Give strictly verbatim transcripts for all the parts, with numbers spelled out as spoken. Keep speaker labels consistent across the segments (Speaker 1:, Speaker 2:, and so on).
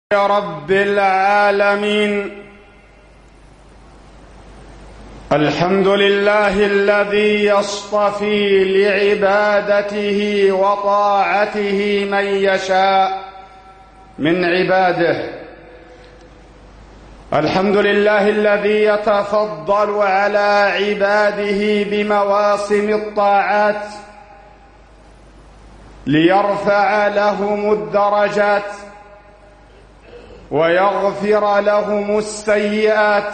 Speaker 1: يا رب العالمين. الحمد لله الذي يصطفي لعبادته وطاعته من يشاء من عباده. الحمد لله الذي يتفضل على عباده بمواسم الطاعات ليرفع لهم الدرجات ويغفر لهم السيئات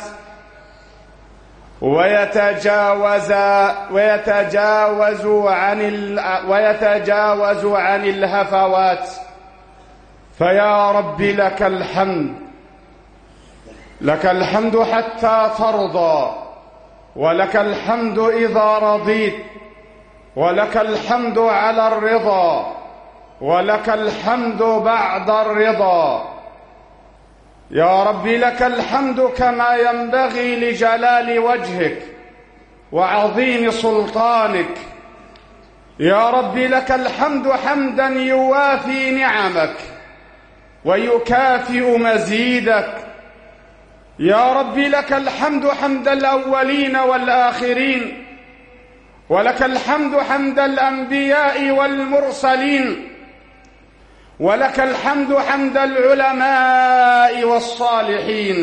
Speaker 1: ويتجاوز ويتجاوز عن ويتجاوز عن الهفوات. فيا رب لك الحمد، لك الحمد حتى ترضى، ولك الحمد إذا رضيت، ولك الحمد على الرضا، ولك الحمد بعد الرضا. يا رب لك الحمد كما ينبغي لجلال وجهك وعظيم سلطانك. يا رب لك الحمد حمدا يوافي نعمك ويكافئ مزيدك. يا رب لك الحمد حمد الأولين والآخرين، ولك الحمد حمد الأنبياء والمرسلين، ولك الحمد حمد العلماء والصالحين.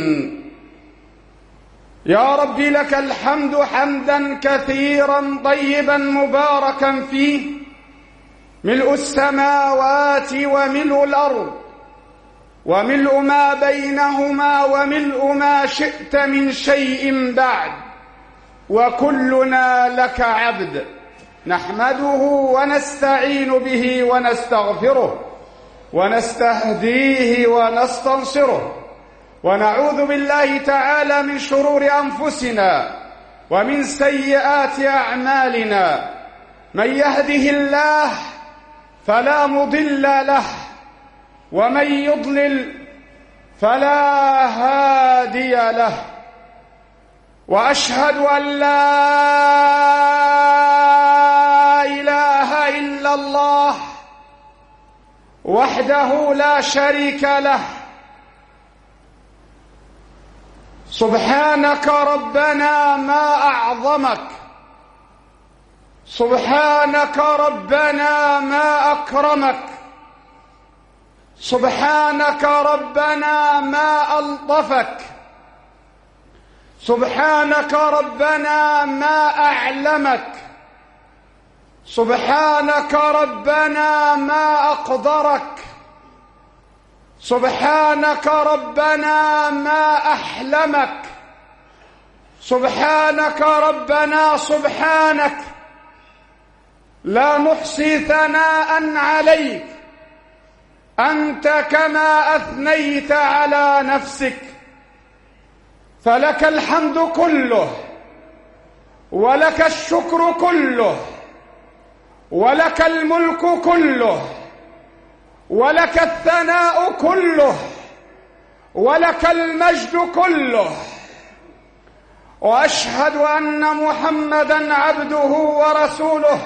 Speaker 1: يا رب لك الحمد حمدا كثيرا طيبا مباركا فيه، ملء السماوات وملء الأرض وملء ما بينهما وملء ما شئت من شيء بعد، وكلنا لك عبد. نحمده ونستعين به ونستغفره ونستهديه ونستنصره، ونعوذ بالله تعالى من شرور أنفسنا ومن سيئات أعمالنا. من يهده الله فلا مضل له، ومن يضلل فلا هادي له. وأشهد أن لا إله إلا الله وحده لا شريك له. سبحانك ربنا ما أعظمك، سبحانك ربنا ما أكرمك، سبحانك ربنا ما ألطفك، سبحانك ربنا ما أعلمك، سبحانك ربنا ما أقدرك، سبحانك ربنا ما أحلمك، سبحانك ربنا سبحانك لا نحصي ثناء عليك، أنت كما أثنيت على نفسك. فلك الحمد كله، ولك الشكر كله، ولك الملك كله، ولك الثناء كله، ولك المجد كله. وأشهد أن محمدًا عبده ورسوله،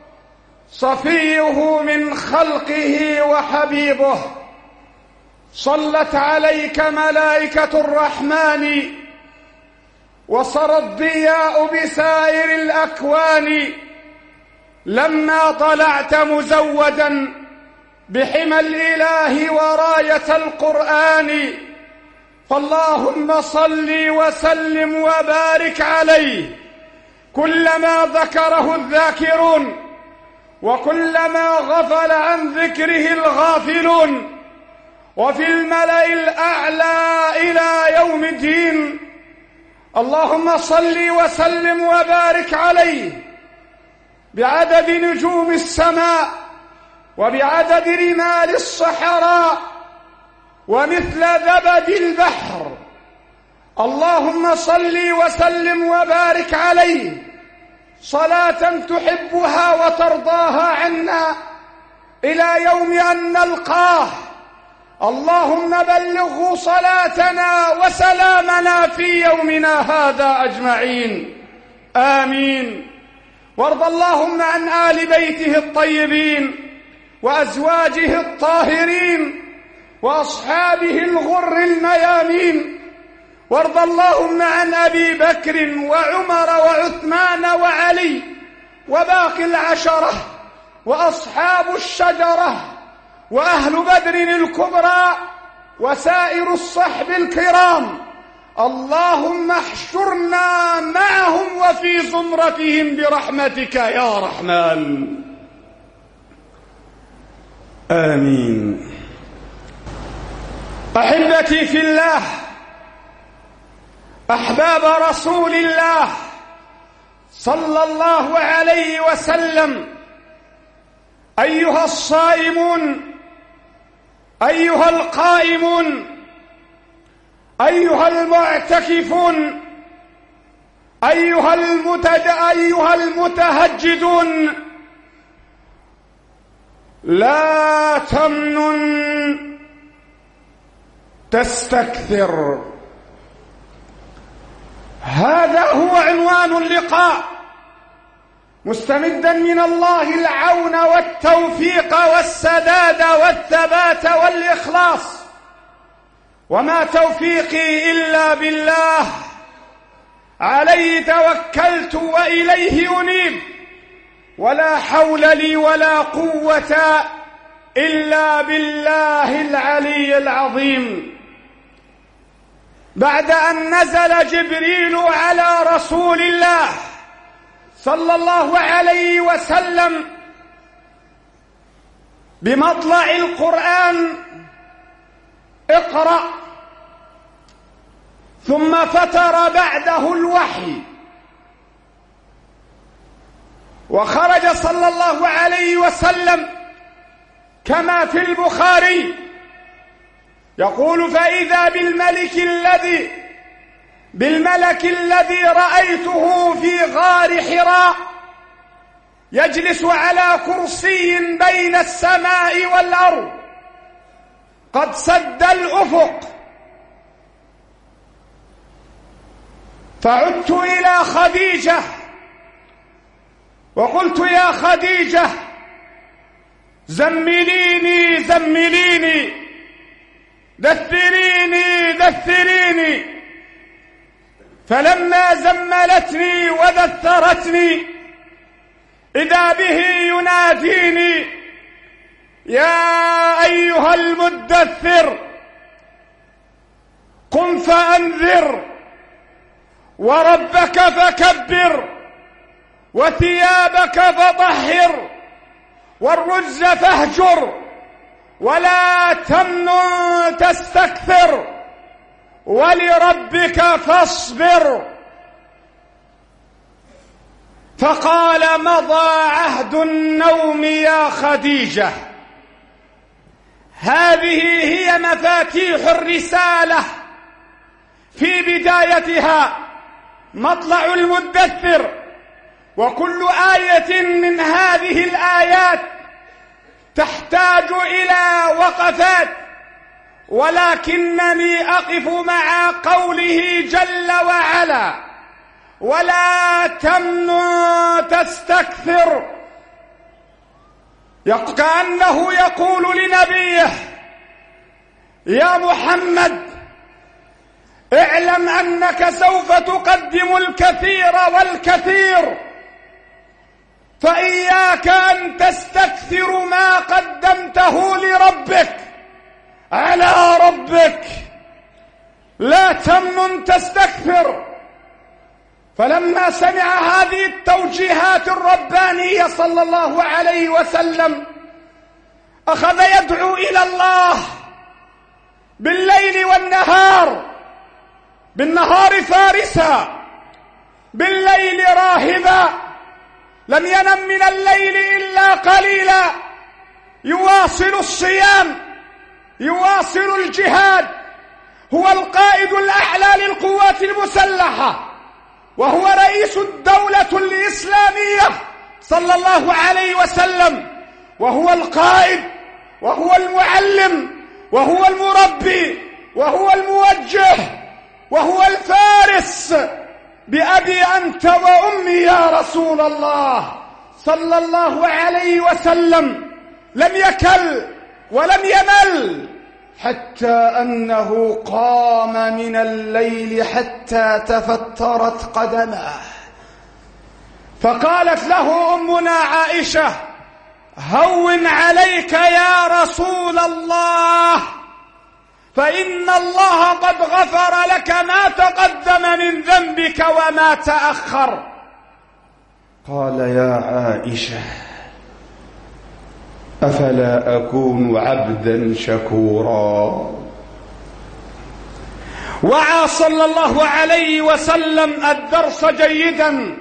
Speaker 1: صفيه من خلقه وحبيبه. صلت عليك ملائكة الرحمن، وصرى الضياء بسائر الأكوان، لما طلعت مزودا بحمى الإله وراية القرآن. فاللهم صل وسلم وبارك عليه كلما ذكره الذاكرون، وكلما غفل عن ذكره الغافلون، وفي الملأ الأعلى إلى يوم الدين. اللهم صل وسلم وبارك عليه بعدد نجوم السماء، وبعدد رمال الصحراء، ومثل زبد البحر. اللهم صل وسلم وبارك عليه صلاة تحبها وترضاها عنا إلى يوم أن نلقاه. اللهم بلغه صلاتنا وسلامنا في يومنا هذا أجمعين، آمين. وارض اللهم عن آل بيته الطيبين وأزواجه الطاهرين وأصحابه الغر الميامين، وارض اللهم عن أبي بكر وعمر وعثمان وعلي وباقي العشرة وأصحاب الشجرة وأهل بدر الكبرى وسائر الصحب الكرام، اللهم احشرنا معهم وفي زمرتهم برحمتك يا رحمن، آمين. أحبتي في الله، أحباب رسول الله صلى الله عليه وسلم، أيها الصائمون، أيها القائمون، أيها المعتكفون، أيها, المتد... أيها المتهجدون، لا تمنن تستكثر. هذا هو عنوان اللقاء، مستمدا من الله العون والتوفيق والسداد والثبات والإخلاص، وما توفيقي إلا بالله، عليه توكلت وإليه أنيب، ولا حول لي ولا قوة إلا بالله العلي العظيم. بعد أن نزل جبريل على رسول الله صلى الله عليه وسلم بمطلع القرآن اقرأ، ثم فتر بعده الوحي، وخرج صلى الله عليه وسلم كما في البخاري يقول: فإذا بالملك الذي بالملك الذي رأيته في غار حراء يجلس على كرسي بين السماء والأرض قد سد الأفق. فعدت إلى خديجة وقلت: يا خديجة، زمليني زمليني، دثريني دثريني. فلما زملتني ودثرتني إذا به يناديني: يا أيها المدثر، قم فأنذر، وربك فكبر، وثيابك فطهر، والرجز فاهجر، ولا تمنن تستكثر، ولربك فاصبر. فقال: مضى عهد النوم يا خديجة. هذه هي مفاتيح الرسالة في بدايتها، مطلع المدثر. وكل آية من هذه الآيات تحتاج إلى وقفات، ولكنني أقف مع قوله جل وعلا: ولا تمنن تستكثر، كأنه يقول لنبيه: يا محمد، اعلم أنك سوف تقدم الكثير والكثير، فإياك أن تستكثر ما قدمته لربك على ربك، لا تمنن تستكثر. فلما سمع هذه التوجيهات الربانية صلى الله عليه وسلم أخذ يدعو إلى الله بالليل والنهار، بالنهار فارسا، بالليل راهبا، لم ينم من الليل إلا قليلا، يواصل الصيام، يواصل الجهاد، هو القائد الأعلى للقوات المسلحة، وهو رئيس الدولة الإسلامية صلى الله عليه وسلم، وهو القائد، وهو المعلم، وهو المربي، وهو الموجه، وهو الفارس. بأبي أنت وأمي يا رسول الله صلى الله عليه وسلم، لم يكل ولم يمل حتى أنه قام من الليل حتى تفترت قدماه، فقالت له أمنا عائشة: هون عليك يا رسول الله، فإن الله قد غفر لك ما تقدم من ذنبك وما تأخر. قال: يا عائشة، أفلا أكون عبدا شكورا؟ وعى صلى الله عليه وسلم الدرس جيدا: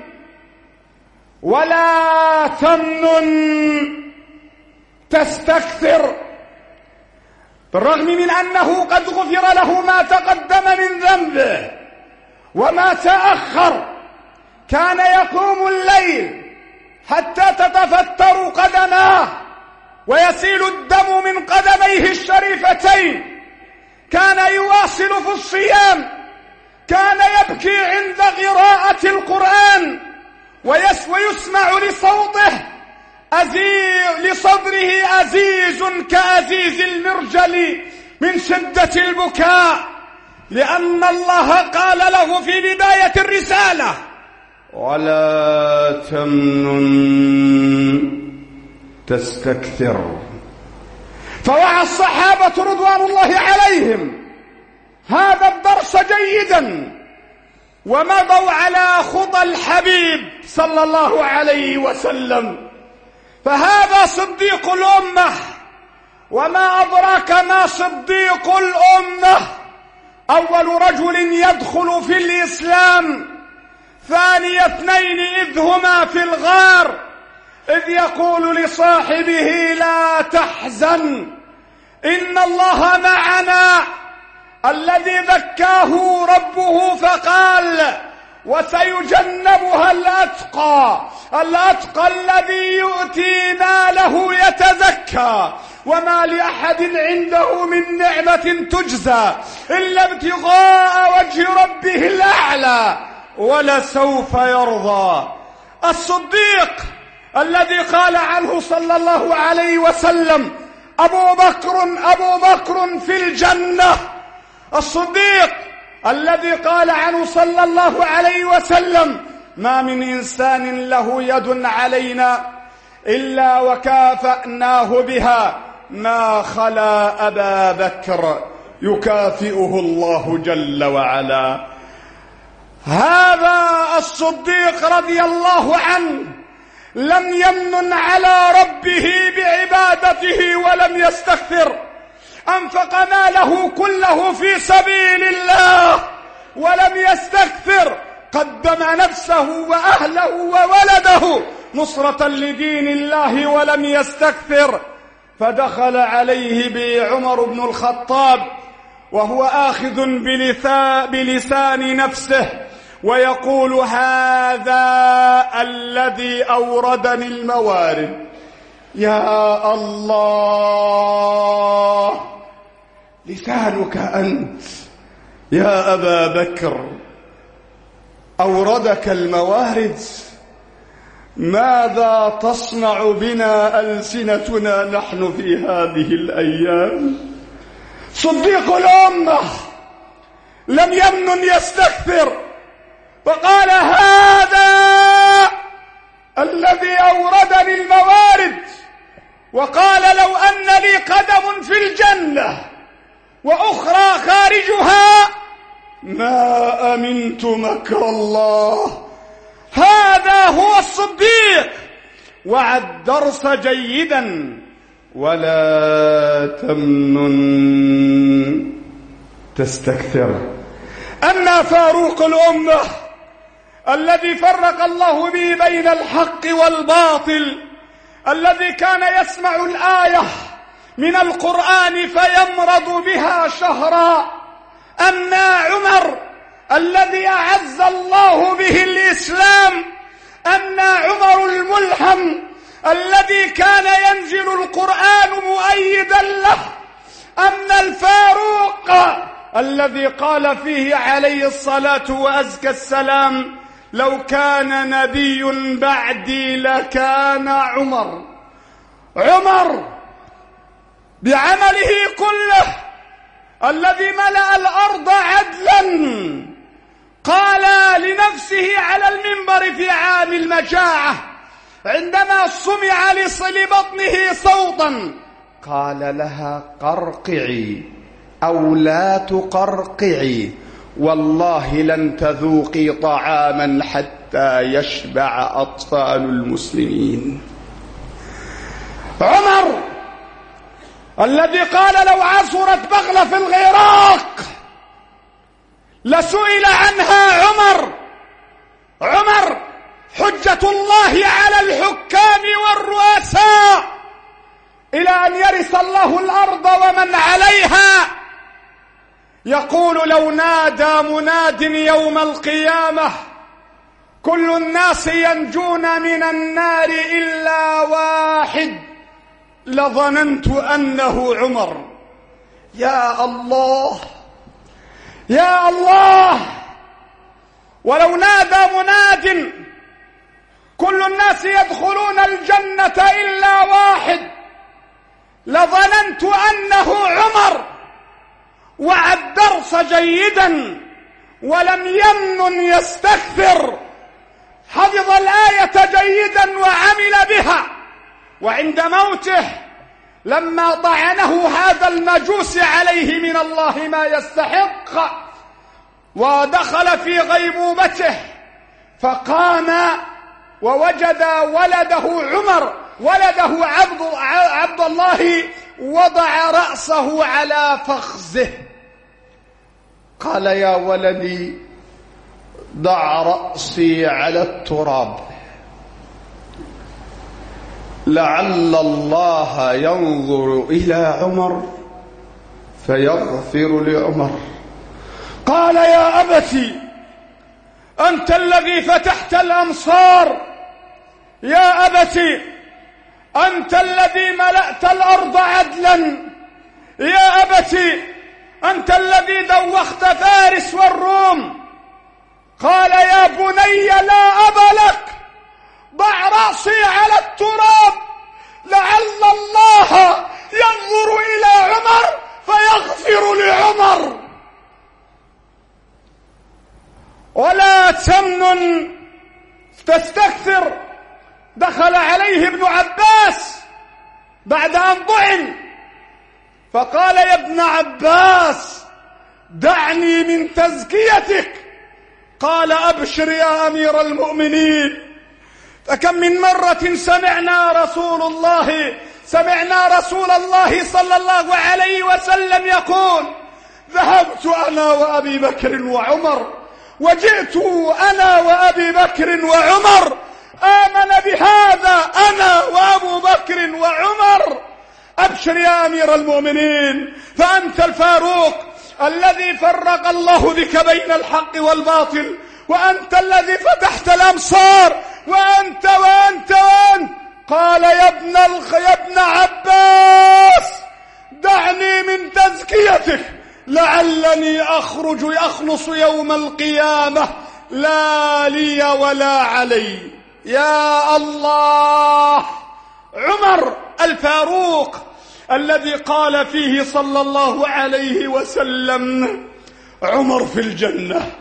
Speaker 1: ولا تمنن تستكثر. بالرغم من أنه قد غفر له ما تقدم من ذنبه وما تأخر، كان يقوم الليل حتى تتفتر قدماه ويسيل الدم من قدميه الشريفتين، كان يواصل في الصيام، كان يبكي عند قراءة القرآن ويسمع لصوته أزيز لصدره أزيز كأزيز المرجل من شدة البكاء، لأن الله قال له في بداية الرسالة: ولا تمنن تستكثر. فوعى الصحابة رضوان الله عليهم هذا الدرس جيدا، ومضوا على خطى الحبيب صلى الله عليه وسلم. فهذا صديق الأمة، وما أدراك ما صديق الأمة؟ أول رجل يدخل في الإسلام، ثاني اثنين إذ هما في الغار، إذ يقول لصاحبه: لا تحزن إن الله معنا، الذي ذكاه ربه فقال: وسيجنبها الأتقى، الأتقى الذي يؤتي ماله يتزكى، وما لأحد عنده من نعمة تجزى إلا ابتغاء وجه ربه الأعلى ولسوف يرضى. الصديق الذي قال عنه صلى الله عليه وسلم: أبو بكر أبو بكر في الجنة. الصديق الذي قال عنه صلى الله عليه وسلم: ما من إنسان له يد علينا إلا وكافأناه بها ما خلا أبا بكر، يكافئه الله جل وعلا. هذا الصديق رضي الله عنه لم يمنن على ربه بعبادته ولم يستكثر، أنفق ماله كله في سبيل الله ولم يستكثر، قدم نفسه وأهله وولده نصرة لدين الله ولم يستكثر. فدخل عليه بعمر بن الخطاب وهو آخذ بلسان نفسه ويقول: هذا الذي أوردني الموارد. يا الله، لسانك أنت يا أبا بكر أوردك الموارد، ماذا تصنع بنا ألسنتنا نحن في هذه الأيام؟ صديق الأمة لم يمنن يستكثر، فقال: هذا الذي أوردني الموارد. وقال: لو أن لي قدم في الجنة وأخرى خارجها ما أمنت مكر الله. هذا هو الصديق، وعد درس جيدا: ولا تمنن تستكثر. أما فاروق الأمة الذي فرق الله به بين الحق والباطل، الذي كان يسمع الآية من القرآن فيمرض بها شهرا. أما عمر الذي أعز الله به الإسلام، أما عمر الملهم الذي كان ينزل القرآن مؤيدا له، أما الفاروق الذي قال فيه عليه الصلاة وأزكى السلام: لو كان نبي بعدي لكان عمر. عمر بعمله كله الذي ملأ الأرض عدلا قال لنفسه على المنبر في عام المجاعة عندما سمع لبطنه صوتا قال لها قرقعي أو لا تقرقعي، والله لن تذوقي طعاما حتى يشبع أطفال المسلمين. عمر الذي قال لو عثرت بغلة في العراق لسئل عنها عمر. عمر حجة الله على الحكام والرؤساء إلى أن يرث الله الأرض ومن عليها. يقول لو نادى مناد يوم القيامة كل الناس ينجون من النار إلا واحد لظننت أنه عمر. يا الله يا الله، ولو نادى مناد كل الناس يدخلون الجنة إلا واحد لظننت أنه عمر. وعى الدرس جيدا ولم يمن يستكثر، حفظ الآية جيدا وعمل بها. وعند موته لما طعنه هذا المجوس عليه من الله ما يستحق ودخل في غيبوبته فقام ووجد ولده عمر ولده عبد, عبد الله وضع رأسه على فخذه. قال يا ولدي ضع رأسي على التراب لعل الله ينظر إلى عمر فيغفر لعمر. قال يا أبتي أنت الذي فتحت الأمصار، يا أبتي أنت الذي ملأت الأرض عدلا، يا أبتي أنت الذي دوخت فارس والروم. قال يا بني لا أب لك، ضع رأسي على التراب لعل الله ينظر إلى عمر فيغفر لعمر. ولا تمنن تستكثر. دخل عليه ابن عباس بعد أن ضعن فقال يا ابن عباس دعني من تزكيتك. قال أبشر يا أمير المؤمنين، فكم من مرة سمعنا رسول الله سمعنا رسول الله صلى الله عليه وسلم يقول ذهبت أنا وأبي بكر وعمر وجئت أنا وأبي بكر وعمر، آمن بهذا أنا وأبو بكر وعمر. أبشر يا أمير المؤمنين، فأنت الفاروق الذي فرق الله بك بين الحق والباطل، وأنت الذي فتحت الأمصار، وأنت وأنت وأنت. قال يا ابن الخ يا ابن عباس دعني من تزكيتك لعلني أخرج أخلص يوم القيامة لا لي ولا علي. يا الله، عمر الفاروق الذي قال فيه صلى الله عليه وسلم عمر في الجنة.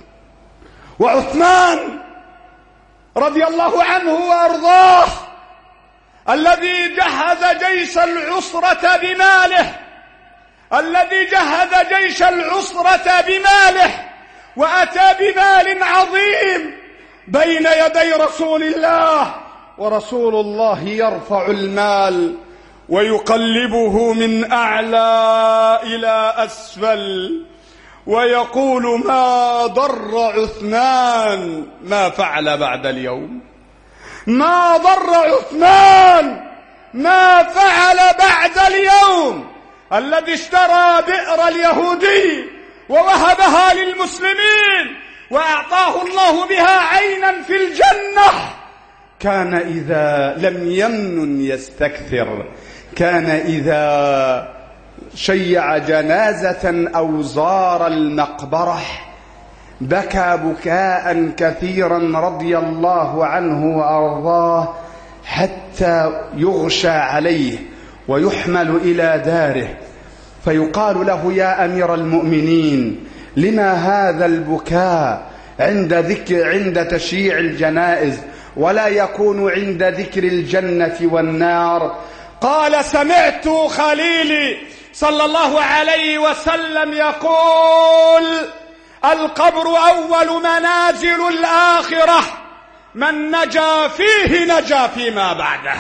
Speaker 1: وعثمان رضي الله عنه وأرضاه الذي جهز جيش العسرة بماله الذي جهز جيش العسرة بماله وأتى بمال عظيم بين يدي رسول الله، ورسول الله يرفع المال ويقلبه من أعلى إلى أسفل ويقول ما ضر عثمان ما فعل بعد اليوم، ما ضر عثمان ما فعل بعد اليوم. الذي اشترى بئر اليهودي ووهبها للمسلمين وأعطاه الله بها عينا في الجنة كان إذا لم يمن يستكثر، كان إذا شيع جنازة أو زار المقبرة بكى بكاء كثيرا رضي الله عنه وأرضاه حتى يغشى عليه ويحمل إلى داره. فيقال له: يا أمير المؤمنين، لما هذا البكاء عند ذكر عند تشييع الجنائز ولا يكون عند ذكر الجنة والنار؟ قال: سمعت خليلي صلى الله عليه وسلم يقول: القبر أول منازل الآخرة، من نجا فيه نجا فيما بعده.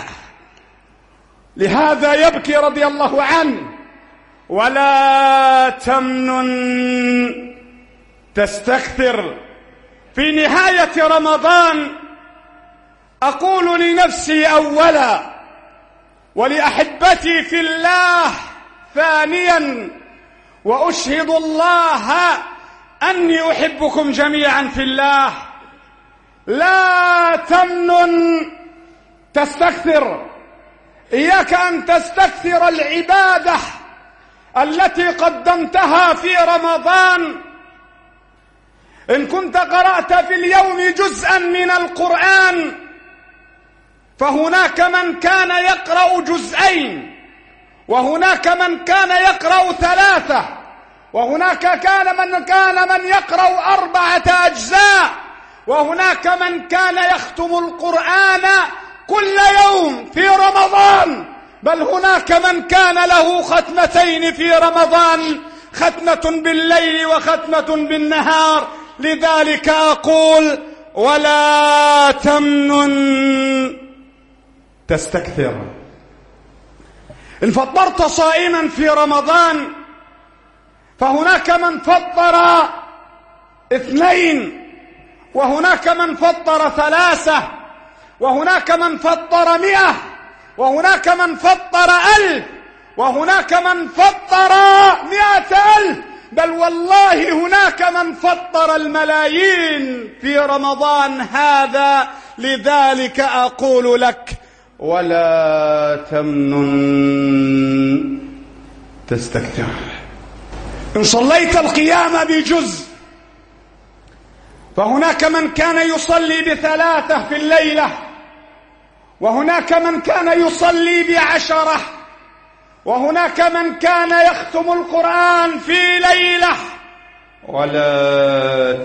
Speaker 1: لهذا يبكي رضي الله عنه: ولا تمنن تستكثر. في نهاية رمضان أقول لنفسي أولا ولأحبتي في الله ثانيا، وأشهد الله أني أحبكم جميعا في الله: لا تمنن تستكثر. إياك أن تستكثر العبادة التي قدمتها في رمضان. إن كنت قرأت في اليوم جزءا من القرآن فهناك من كان يقرأ جزئين، وهناك من كان يقرأ ثلاثة، وهناك كان من كان من يقرأ أربعة أجزاء، وهناك من كان يختم القرآن كل يوم في رمضان، بل هناك من كان له ختمتين في رمضان، ختمة بالليل وختمة بالنهار. لذلك أقول: ولا تمنن تستكثر. إن فطرت صائما في رمضان فهناك من فطر اثنين، وهناك من فطر ثلاثة، وهناك من فطر مئة، وهناك من فطر ألف، وهناك من فطر مئة ألف، بل والله هناك من فطر الملايين في رمضان هذا. لذلك أقول لك: ولا تمنن تستكثر. إن صليت القيام بجزء فهناك من كان يصلي بثلاثة في الليلة، وهناك من كان يصلي بعشرة، وهناك من كان يختم القرآن في ليلة. ولا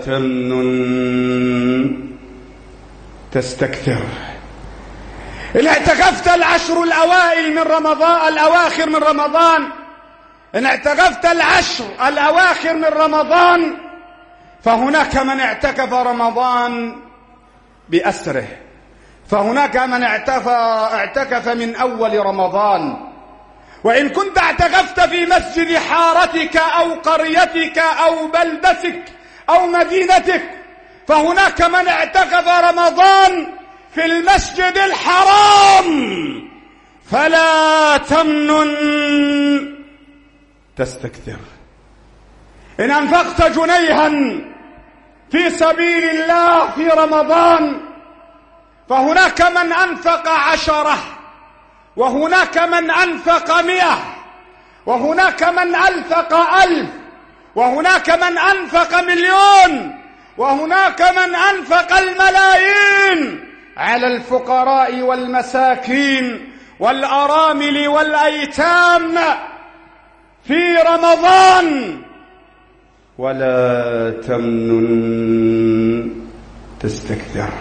Speaker 1: تمنن تستكثر. إن اعتكفت العشر الأوائل من رمضان الأواخر من رمضان إن اعتكفت العشر الأواخر من رمضان فهناك من اعتكف رمضان بأسره، فهناك من اعتكف من أول رمضان. وإن كنت اعتكفت في مسجد حارتك أو قريتك أو بلدتك أو مدينتك فهناك من اعتكف رمضان في المسجد الحرام. فلا تمنن تستكثر. إن أنفقت جنيها في سبيل الله في رمضان فهناك من أنفق عشرة، وهناك من أنفق مئة، وهناك من أنفق ألف، وهناك من أنفق مليون، وهناك من أنفق الملايين على الفقراء والمساكين والأرامل والأيتام في رمضان. ولا تمنن تستكثر.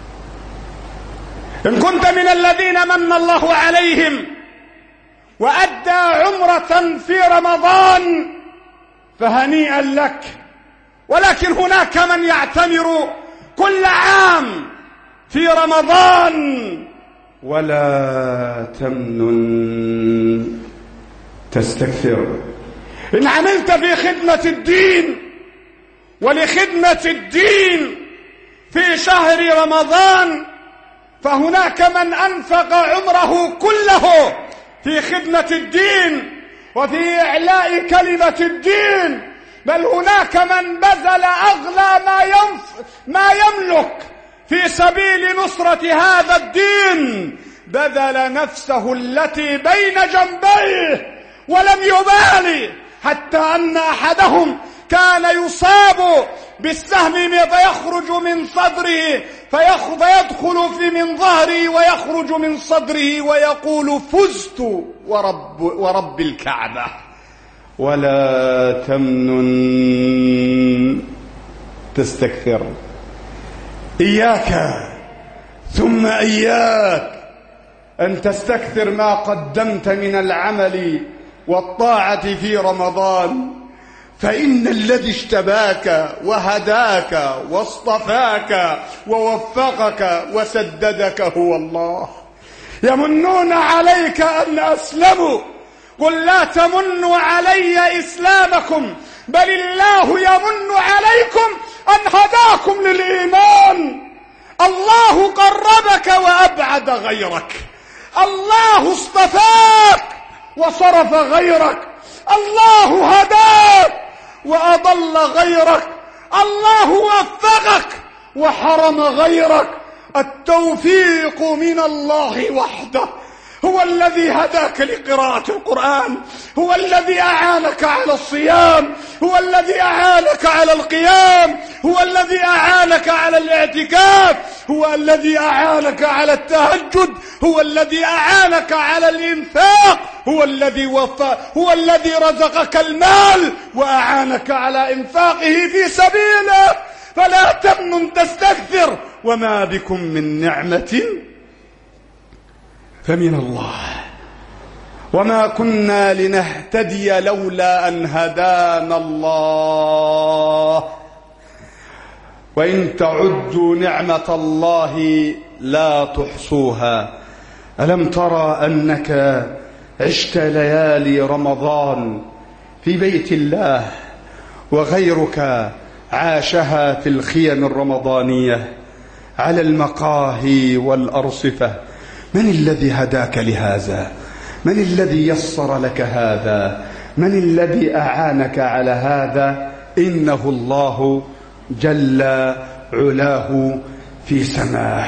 Speaker 1: إن كنت من الذين من الله عليهم وأدى عمرة في رمضان فهنيئا لك، ولكن هناك من يعتمر كل عام في رمضان. ولا تمنن تستكثر. إن عملت في خدمة الدين ولخدمة الدين في شهر رمضان فهناك من أنفق عمره كله في خدمة الدين وفي إعلاء كلمة الدين، بل هناك من بذل أغلى ما, ينف ما يملك في سبيل نصرة هذا الدين، بذل نفسه التي بين جنبيه ولم يبالي، حتى أن أحدهم كان يصاب بالسهم فيخرج من صدره فيدخل في من ظهره ويخرج من صدره ويقول: فزت ورب, ورب الكعبة. ولا تمنن تستكثر. إياك ثم إياك أن تستكثر ما قدمت من العمل والطاعة في رمضان، فإن الذي اشتباك وهداك واصطفاك ووفقك وسددك هو الله. يمنون عليك أن أسلموا، قل لا تمنوا علي إسلامكم بل الله يمن عليكم أن هداكم للإيمان. الله قربك وأبعد غيرك، الله اصطفاك وصرف غيرك، الله هداك وأضل غيرك، الله وفقك وحرم غيرك. التوفيق من الله وحده. هو الذي هداك لقراءة القرآن، هو الذي أعانك على الصيام، هو الذي أعانك على القيام، هو الذي أعانك على الاعتكاف، هو الذي أعانك على التهجد، هو الذي أعانك على الإنفاق، هو الذي وفى، هو الذي رزقك المال وأعانك على إنفاقه في سبيله. فلا تمنن تستكثر، وما بكم من نعمة فمن الله، وما كنا لنهتدي لولا أن هدانا الله، وإن تعدوا نعمة الله لا تحصوها. ألم ترى أنك عشت ليالي رمضان في بيت الله وغيرك عاشها في الخيم الرمضانية على المقاهي والأرصفة؟ من الذي هداك لهذا؟ من الذي يسر لك هذا؟ من الذي أعانك على هذا؟ إنه الله جل علاه في سماه.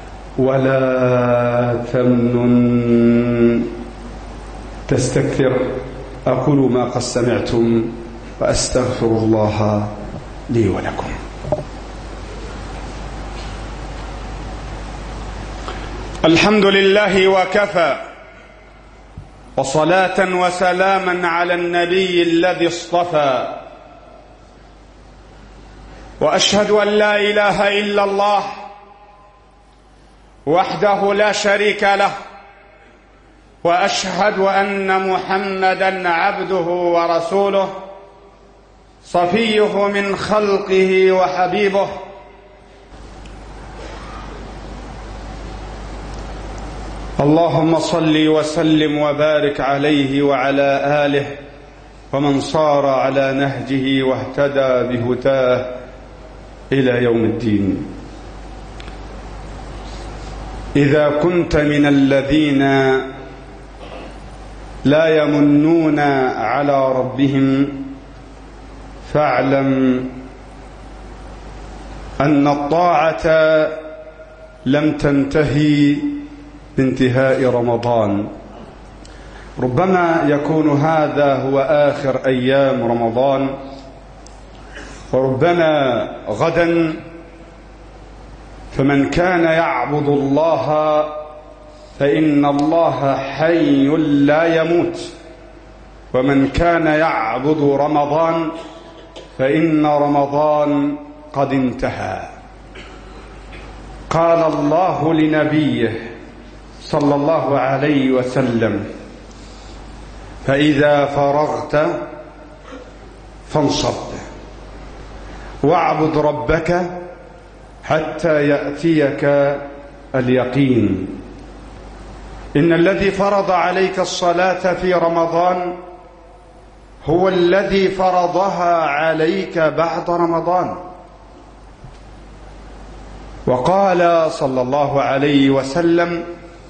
Speaker 1: ولا تمنن تستكثر. أقول ما قد سمعتم وأستغفر الله لي ولكم. الحمد لله وكفى، وصلاة وسلاما على النبي الذي اصطفى، وأشهد أن لا إله إلا الله وحده لا شريك له، وأشهد أن محمدا عبده ورسوله صفيه من خلقه وحبيبه. اللهم صل وسلم وبارك عليه وعلى آله ومن صار على نهجه واهتدى بهداه إلى يوم الدين. إذا كنت من الذين لا يمنون على ربهم فاعلم أن الطاعة لم تنتهي بانتهاء رمضان. ربما يكون هذا هو آخر أيام رمضان، وربما غدا. فمن كان يعبد الله فإن الله حي لا يموت، ومن كان يعبد رمضان فإن رمضان قد انتهى. قال الله لنبيه صلى الله عليه وسلم: فإذا فرغت فانصب واعبد ربك حتى يأتيك اليقين. إن الذي فرض عليك الصلاة في رمضان هو الذي فرضها عليك بعد رمضان. وقال صلى الله عليه وسلم: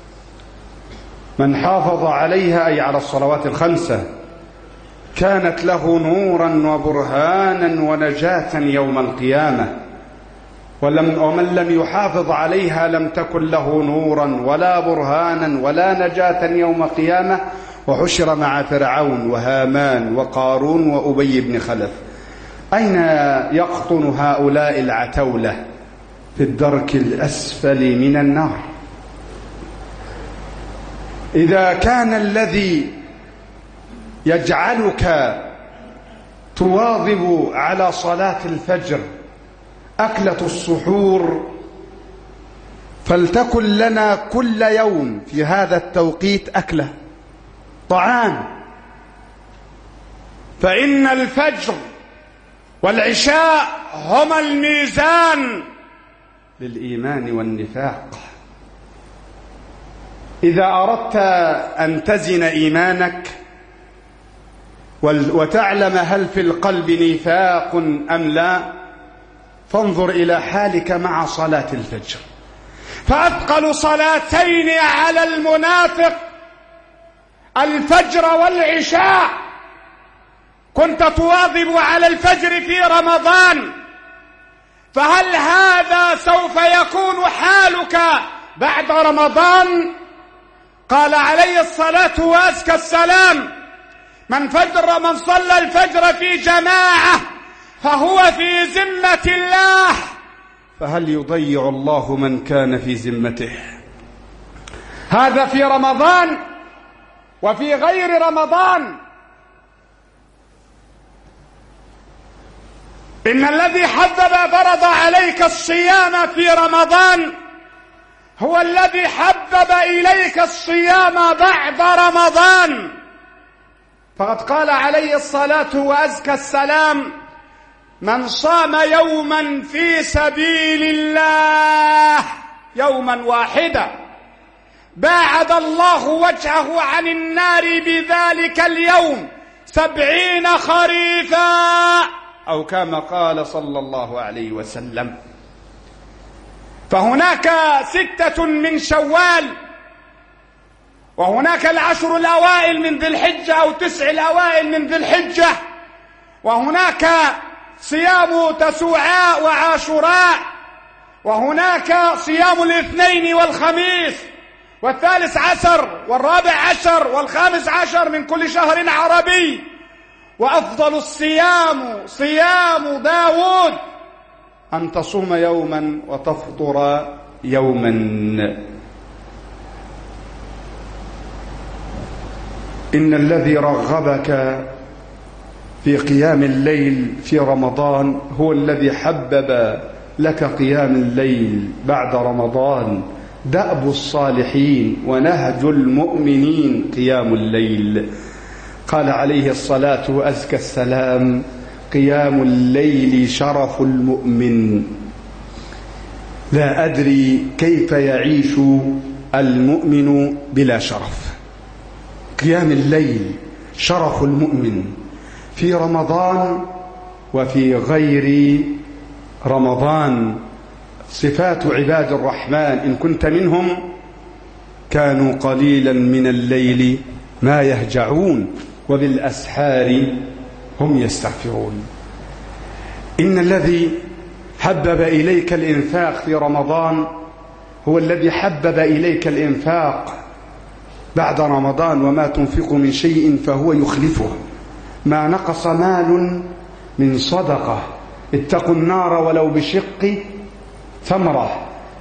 Speaker 1: من حافظ عليها، أي على الصلوات الخمسة، كانت له نورا وبرهانا ونجاة يوم القيامة. ولم ومن لم يحافظ عليها لم تكن له نورا ولا برهانا ولا نجاة يوم القيامة، وحشر مع فرعون وهامان وقارون وأبي بن خلف. أين يقطن هؤلاء العتولة؟ في الدرك الأسفل من النار. إذا كان الذي يجعلك تواظب على صلاة الفجر أكلة السحور، فلتكن لنا كل يوم في هذا التوقيت أكلة طعام، فإن الفجر والعشاء هما الميزان للإيمان والنفاق. إذا أردت أن تزن إيمانك وتعلم هل في القلب نفاق أم لا، فانظر إلى حالك مع صلاة الفجر، فأثقل صلاتين على المنافق الفجر والعشاء. كنت تواظب على الفجر في رمضان، فهل هذا سوف يكون حالك بعد رمضان؟ قال عليه الصلاة وأزكى السلام: من فجر من صلى الفجر في جماعة فهو في ذمة الله، فهل يضيع الله من كان في ذمته؟ هذا في رمضان وفي غير رمضان. إن الذي حبب فرض عليك الصيام في رمضان هو الذي حبب إليك الصيام بعد رمضان. فقد قال عليه الصلاة وأزكى السلام: من صام يوما في سبيل الله يوما واحدا باعد الله وجهه عن النار بذلك اليوم سبعين خريفا، أو كما قال صلى الله عليه وسلم. فهناك ستة من شوال، وهناك العشر الأوائل من ذي الحجة أو تسع الأوائل من ذي الحجة، وهناك صيام تسوعاء وعاشوراء، وهناك صيام الاثنين والخميس والثالث عشر والرابع عشر والخامس عشر من كل شهر عربي. وأفضل الصيام صيام داود، أن تصوم يوما وتفطر يوما. إن الذي رغبك في قيام الليل في رمضان هو الذي حبب لك قيام الليل بعد رمضان. دأب الصالحين ونهج المؤمنين قيام الليل. قال عليه الصلاة وأزكى السلام: قيام الليل شرف المؤمن. لا أدري كيف يعيش المؤمن بلا شرف. قيام الليل شرف المؤمن في رمضان وفي غير رمضان. صفات عباد الرحمن إن كنت منهم: كانوا قليلا من الليل ما يهجعون وبالأسحار هم يستغفرون. إن الذي حبب إليك الإنفاق في رمضان هو الذي حبب إليك الإنفاق بعد رمضان. وما تنفق من شيء فهو يخلفه، ما نقص مال من صدقة. اتقوا النار ولو بشق ثمرة.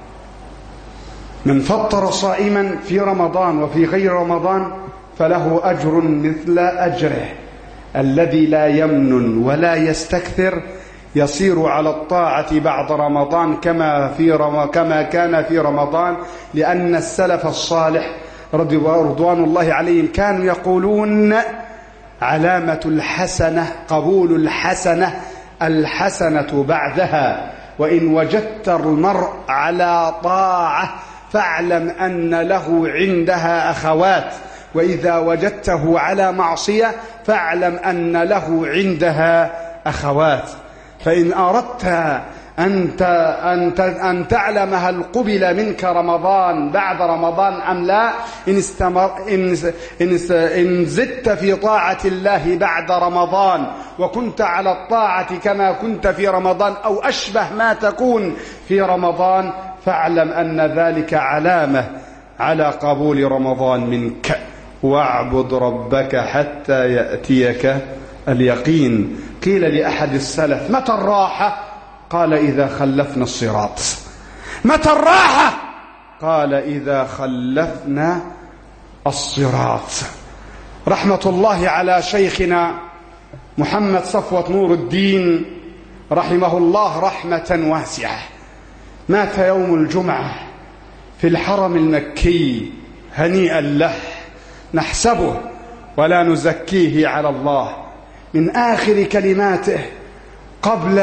Speaker 1: من فطر صائما في رمضان وفي غير رمضان فله أجر مثل أجره. الذي لا يمن ولا يستكثر يصير على الطاعة بعد رمضان كما في رم... كما كان في رمضان. لأن السلف الصالح رضوان الله عليهم كانوا يقولون: علامة الحسنة قبول الحسنة الحسنة بعدها. وإن وجدت المرء على طاعة فاعلم أن له عندها أخوات، وإذا وجدته على معصية فاعلم أن له عندها أخوات. فإن أردت أن أن تعلم هل قبل منك رمضان بعد رمضان أم لا، إن, استمر إن, إن, إن زدت في طاعة الله بعد رمضان وكنت على الطاعة كما كنت في رمضان أو أشبه ما تكون في رمضان، فاعلم أن ذلك علامة على قبول رمضان منك. واعبد ربك حتى يأتيك اليقين. قيل لأحد السلف: متى الراحة؟ قال: إذا خلفنا الصراط. متى الراحة؟ قال: إذا خلفنا الصراط. رحمة الله على شيخنا محمد صفوة نور الدين رحمه الله رحمة واسعة، مات يوم الجمعة في الحرم المكي، هنيئا له، نحسبه ولا نزكيه على الله. من آخر كلماته قبل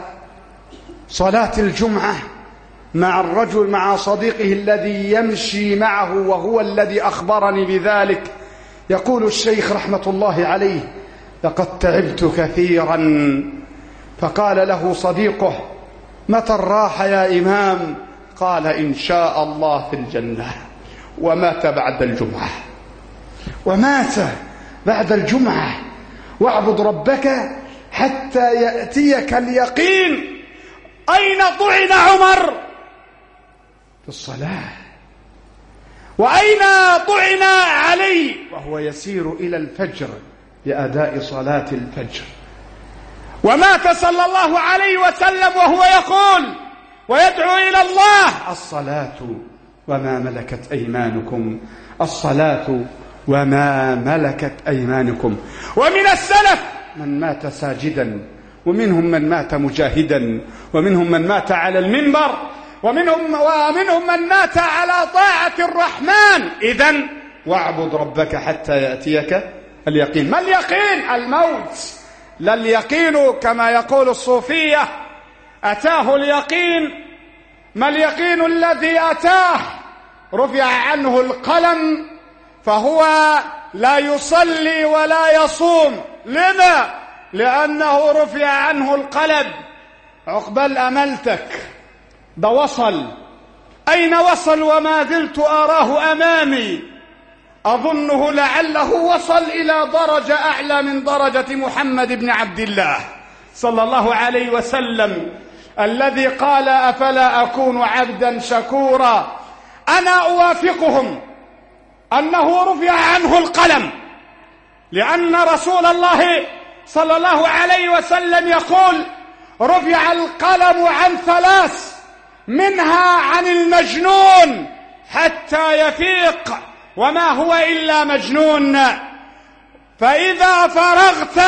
Speaker 1: صلاة الجمعة مع الرجل مع صديقه الذي يمشي معه وهو الذي أخبرني بذلك، يقول الشيخ رحمة الله عليه: لقد تعبت كثيرا. فقال له صديقه: متى الراحة يا إمام؟ قال: إن شاء الله في الجنة. ومات بعد الجمعة، ومات بعد الجمعة. واعبد ربك حتى يأتيك اليقين. أين طعن عمر؟ في الصلاة. وأين طعن علي؟ وهو يسير إلى الفجر لأداء صلاة الفجر. ومات صلى الله عليه وسلم وهو يقول ويدعو إلى الله: الصلاة وما ملكت أيمانكم، الصلاة وما ملكت أيمانكم. ومن السلف من مات ساجدا، ومنهم من مات مجاهدا، ومنهم من مات على المنبر، ومنهم, ومنهم من مات على طاعة الرحمن. إذن واعبد ربك حتى يأتيك اليقين. ما اليقين؟ الموت. لا اليقين كما يقول الصوفية أتاه اليقين. ما اليقين الذي أتاه؟ رفع عنه القلم فهو لا يصلي ولا يصوم. لما؟ لأنه رفع عنه القلم. عقبال أملتك ده وصل. أين وصل؟ وما زلت أراه أمامي. أظنه لعله وصل إلى درجة أعلى من درجة محمد بن عبد الله صلى الله عليه وسلم، الذي قال: أفلا أكون عبدا شكورا. أنا أوافقهم أنه رفع عنه القلم، لأن رسول الله صلى الله عليه وسلم يقول: رفع القلم عن ثلاث، منها عن المجنون حتى يفيق، وما هو إلا مجنون. فإذا فرغت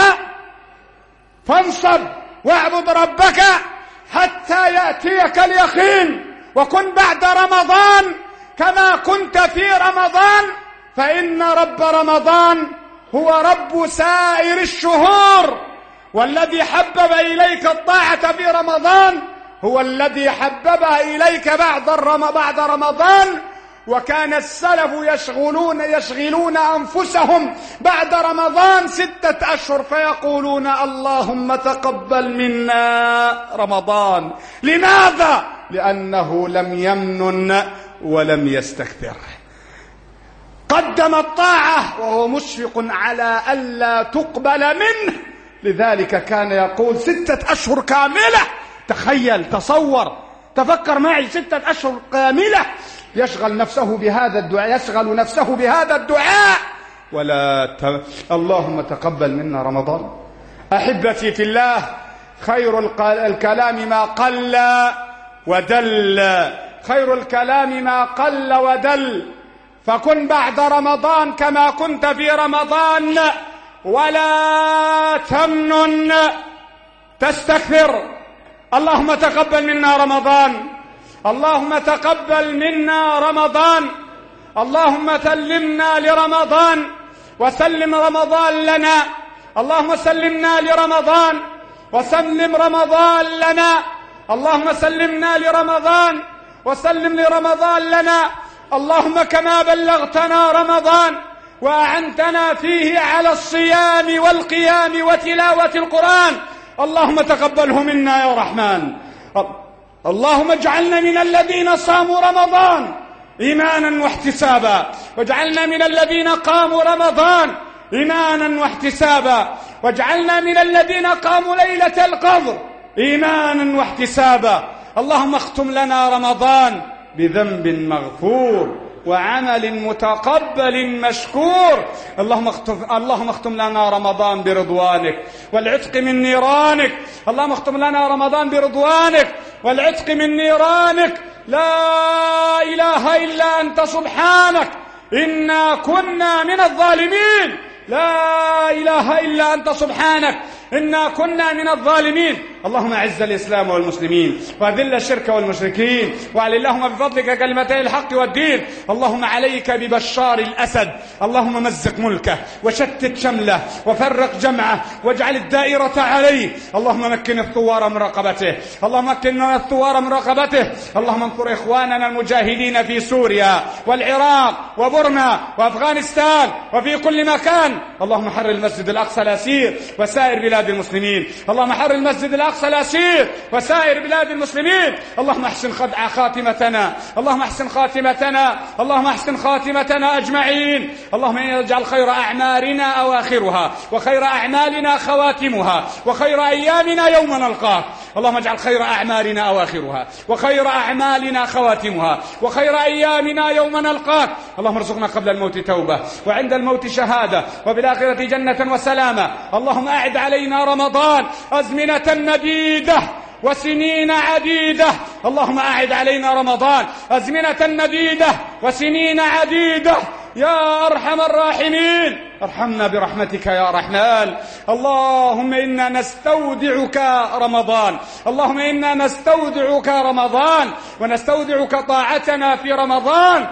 Speaker 1: فانصب واعبد ربك حتى يأتيك اليقين، وكن بعد رمضان كما كنت في رمضان، فإن رب رمضان هو رب سائر الشهور. والذي حبب إليك الطاعة في رمضان هو الذي حببها إليك بعد بعد رمضان. وكان السلف يشغلون يشغلون أنفسهم بعد رمضان ستة أشهر فيقولون: اللهم تقبل منا رمضان. لماذا؟ لأنه لم يمنن ولم يستكثر. قدم الطاعة وهو مشفق على ألا تقبل منه، لذلك كان يقول: ستة أشهر كاملة. تخيل، تصور، تفكر معي، ستة أشهر كاملة يشغل نفسه بهذا الدعاء، يشغل نفسه بهذا الدعاء. ولا ت... اللهم تقبل منا رمضان. أحبتي في الله، خير الكلام ما قل ودل، خير الكلام ما قل ودل. فكن بعد رمضان كما كنت في رمضان، ولا تمنن تستكثر. اللهم تقبل منا رمضان، اللهم تقبل منا رمضان، اللهم سلمنا لرمضان وسلم رمضان لنا، اللهم سلمنا لرمضان وسلم رمضان لنا، اللهم سلمنا لرمضان وسلم لرمضان لنا. اللهم كما بلغتنا رمضان وأعنتنا فيه على الصيام والقيام وتلاوة القرآن، اللهم تقبله منا يا رحمن. اللهم اجعلنا من الذين صاموا رمضان إيمانا واحتسابا، واجعلنا من الذين قاموا رمضان إيمانا واحتسابا، واجعلنا من الذين قاموا ليلة القدر إيمانا واحتسابا. اللهم اختم لنا رمضان بذنب مغفور وعمل متقبل مشكور. اللهم اختم, اللهم اختم لنا رمضان برضوانك والعتق من نيرانك. اللهم اختم لنا رمضان برضوانك والعتق من نيرانك. لا إله إلا أنت سبحانك إنا كنا من الظالمين. لا إله إلا أنت سبحانك إنا كنا من الظالمين. اللهم أعز الإسلام والمسلمين وأذل الشرك والمشركين وعلي اللهم بفضلك كلمتي الحق والدين. اللهم عليك ببشار الأسد، اللهم مزق ملكه وشتت شمله وفرق جمعه واجعل الدائرة عليه. اللهم مكن الثوار من رقبته، اللهم مكن الثوار من رقبته. اللهم انصر إخواننا المجاهدين في سوريا والعراق وبرما وأفغانستان وفي كل مكان. اللهم حرر المسجد الأقصى الأسير وسائر بلاد المسلمين. اللهم حرر المسجد الأقصى الأسير وسائر بلاد المسلمين. اللهم احسن خدع خاتمتنا، اللهم احسن خاتمتنا، اللهم احسن خاتمتنا أجمعين. اللهم اجعل خير أعمارنا أواخرها وخير أعمالنا خواتمها وخير أيامنا يوم نلقاك. اللهم اجعل خير أعمارنا أواخرها وخير أعمالنا خواتمها وخير أيامنا يوم نلقاك. اللهم ارزقنا قبل الموت توبة وعند الموت شهادة وبالآخرة جنة وسلامة. اللهم أعد علينا رمضان أزمنة مديدة وسنين عديدة. اللهم أعد علينا رمضان أزمنة مديدة وسنين عديدة يا أرحم الراحمين. ارحمنا برحمتك يا رحمن. اللهم إنا نستودعك رمضان، اللهم إنا نستودعك رمضان ونستودعك طاعتنا في رمضان.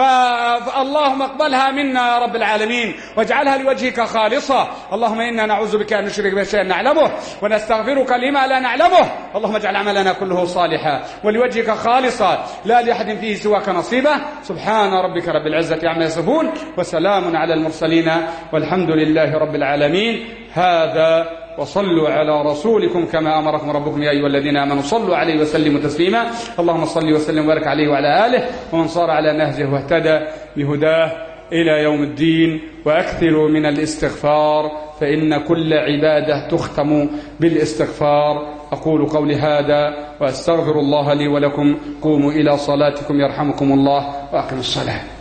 Speaker 1: فاللهم اقبلها منا يا رب العالمين واجعلها لوجهك خالصة. اللهم إنا نعوذ بك أن نشرك بشيء نعلمه ونستغفرك لما لا نعلمه. اللهم اجعل عملنا كله صالحا ولوجهك خالصا لا لأحد فيه سواك نصيبه. سبحان ربك رب العزة عما يصفون وسلام على المرسلين والحمد لله رب العالمين. هذا وصلوا على رسولكم كما أمركم ربكم يا أيها الذين آمنوا صلوا عليه وسلموا تسليما. اللهم صل وسلم وبارك عليه وعلى آله ومن صار على نهجه واهتدى بهداه إلى يوم الدين. وأكثروا من الاستغفار فإن كل عبادة تختم بالاستغفار. أقول قولي هذا وأستغفر الله لي ولكم. قوموا إلى صلاتكم يرحمكم الله وأقم الصلاة.